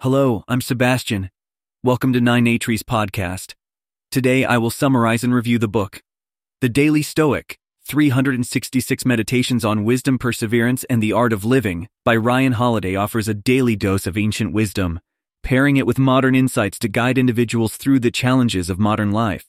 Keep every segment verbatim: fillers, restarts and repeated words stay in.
Hello, I'm Sebastian. Welcome to Nine Atries podcast. Today I will summarize and review the book, The Daily Stoic, three hundred sixty-six Meditations on Wisdom, Perseverance, and the Art of Living by Ryan Holiday offers a daily dose of ancient wisdom, pairing it with modern insights to guide individuals through the challenges of modern life.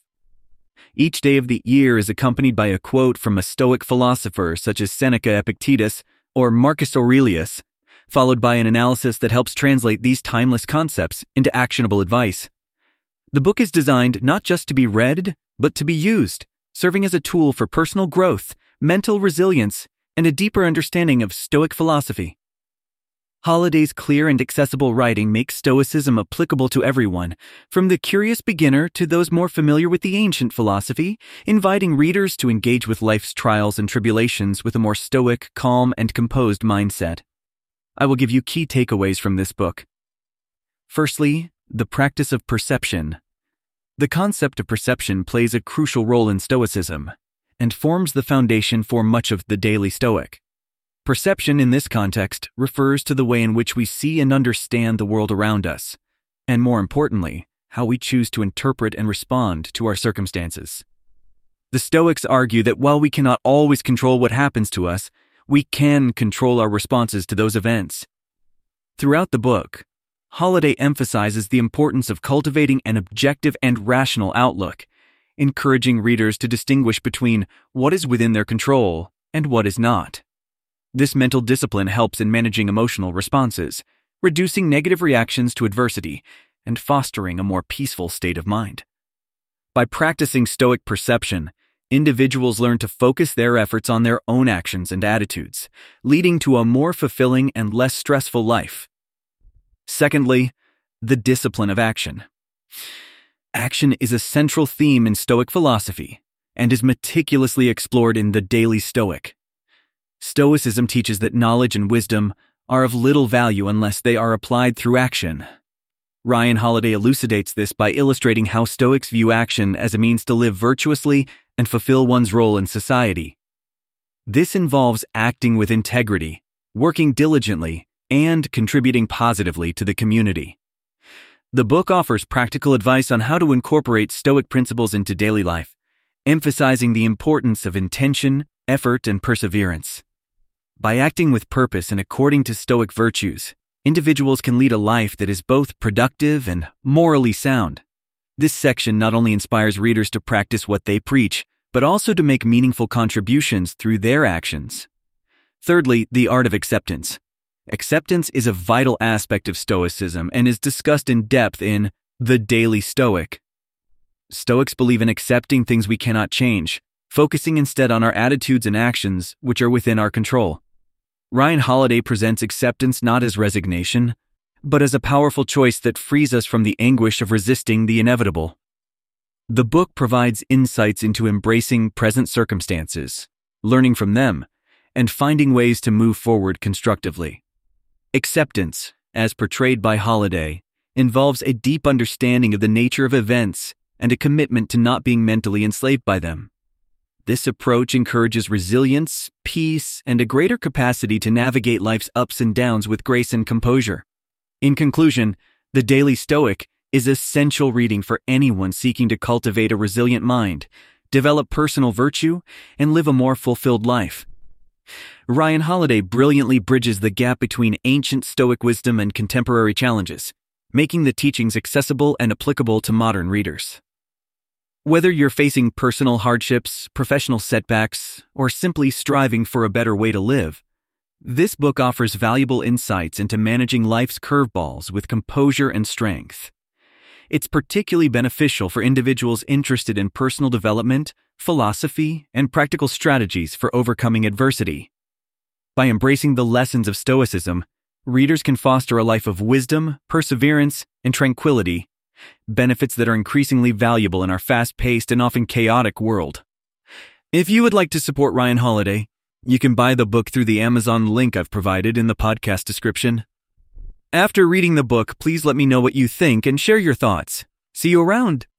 Each day of the year is accompanied by a quote from a Stoic philosopher such as Seneca, Epictetus, or Marcus Aurelius, followed by an analysis that helps translate these timeless concepts into actionable advice. The book is designed not just to be read, but to be used, serving as a tool for personal growth, mental resilience, and a deeper understanding of Stoic philosophy. Holiday's clear and accessible writing makes Stoicism applicable to everyone, from the curious beginner to those more familiar with the ancient philosophy, inviting readers to engage with life's trials and tribulations with a more stoic, calm, and composed mindset. I will give you key takeaways from this book. Firstly, the practice of perception. The concept of perception plays a crucial role in Stoicism and forms the foundation for much of the Daily Stoic. Perception in this context refers to the way in which we see and understand the world around us, and more importantly, how we choose to interpret and respond to our circumstances. The Stoics argue that while we cannot always control what happens to us, we can control our responses to those events. Throughout the book, Holiday emphasizes the importance of cultivating an objective and rational outlook, encouraging readers to distinguish between what is within their control and what is not. This mental discipline helps in managing emotional responses, reducing negative reactions to adversity, and fostering a more peaceful state of mind. By practicing Stoic perception, individuals learn to focus their efforts on their own actions and attitudes, leading to a more fulfilling and less stressful life. Secondly, the discipline of action. Action is a central theme in Stoic philosophy and is meticulously explored in The Daily Stoic. Stoicism teaches that knowledge and wisdom are of little value unless they are applied through action. Ryan Holiday elucidates this by illustrating how Stoics view action as a means to live virtuously and fulfill one's role in society. This involves acting with integrity, working diligently, and contributing positively to the community. The book offers practical advice on how to incorporate Stoic principles into daily life, emphasizing the importance of intention, effort, and perseverance. By acting with purpose and according to Stoic virtues, individuals can lead a life that is both productive and morally sound. This section not only inspires readers to practice what they preach, but also to make meaningful contributions through their actions. Thirdly, the art of acceptance. Acceptance is a vital aspect of Stoicism and is discussed in depth in The Daily Stoic. Stoics believe in accepting things we cannot change, focusing instead on our attitudes and actions which are within our control. Ryan Holiday presents acceptance not as resignation, but as a powerful choice that frees us from the anguish of resisting the inevitable. The book provides insights into embracing present circumstances, learning from them, and finding ways to move forward constructively. Acceptance, as portrayed by Holiday, involves a deep understanding of the nature of events and a commitment to not being mentally enslaved by them. This approach encourages resilience, peace, and a greater capacity to navigate life's ups and downs with grace and composure. In conclusion, The Daily Stoic is essential reading for anyone seeking to cultivate a resilient mind, develop personal virtue, and live a more fulfilled life. Ryan Holiday brilliantly bridges the gap between ancient Stoic wisdom and contemporary challenges, making the teachings accessible and applicable to modern readers. Whether you're facing personal hardships, professional setbacks, or simply striving for a better way to live, this book offers valuable insights into managing life's curveballs with composure and strength. It's particularly beneficial for individuals interested in personal development, philosophy, and practical strategies for overcoming adversity. By embracing the lessons of Stoicism, readers can foster a life of wisdom, perseverance, and tranquility, benefits that are increasingly valuable in our fast-paced and often chaotic world. If you would like to support Ryan Holiday, you can buy the book through the Amazon link I've provided in the podcast description. After reading the book, please let me know what you think and share your thoughts. See you around!